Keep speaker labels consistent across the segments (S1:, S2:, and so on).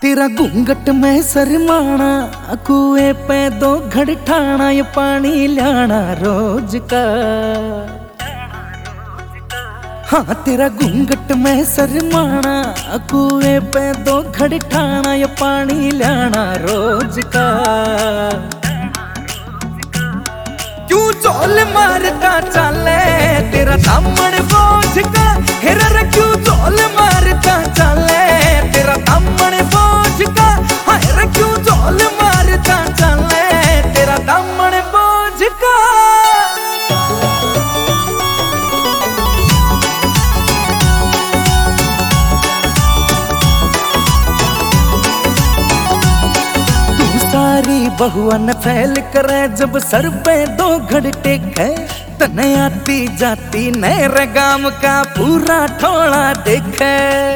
S1: तेरा घूंघट में शर्माना, कुएं पे दो घड़ ठाना, ये पानी लाना रोज का। हाँ तेरा घूंघट में शर्माना, कुएं पे दो घड़ ठाना, ये पानी लाना रोज का। क्यों चोल मारता चले तेरा दामन बोझ का, हेरा क्यों चोल मारता चले तेरा दामन बोझ का, हेरा क्यों चोल मारता चले तेरा दामन बोझ का। सारी बहुअन फैल करे जब सर पे दो घड़ टेके, तने आती जाती नहर गाम का पूरा ठोला देखे।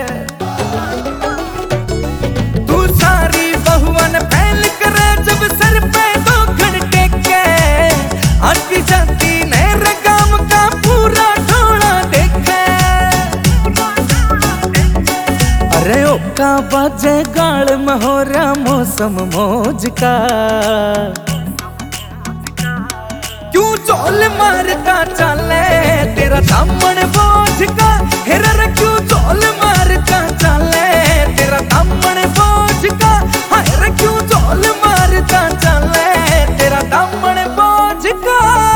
S1: तू सारी बहुअन फैल करे जब सर पे दो घड़ टेके, आती जाती नहर गाम का पूरा ठोला देखे। अरे ओका बाजे गाल महोरा मौसम मौज का, क्यों चोल मारता चले तेरा दामन बोझ का, हेरा क्यों चोल मारता चले तेरा दामन बोझ का, हेरा क्यों चोल मारता चले तेरा दामन बोझ का।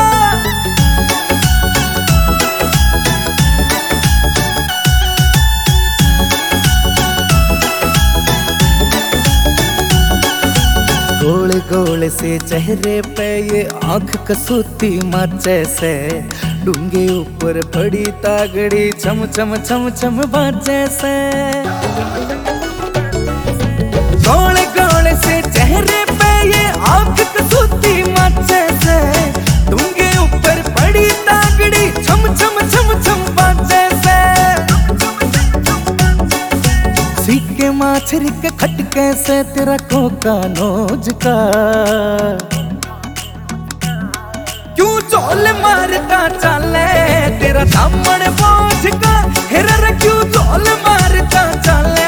S1: गोले गोले से चेहरे पे ये आंख कसूती माचे से, डूंगे ऊपर पड़ी तागड़ी चम चम चम चम बाजे से। गोले गोले से चेहरे पे ये आंख कसूती माचे से, डूंगे ऊपर पड़ी तागड़ी चम चम चम चम बाजे से। सीके माछरी के खटके से तेरा कोका नोज का, क्यों चोल मारता चले तेरा दामन बोझ का, हेरा क्यों चोल मारता चले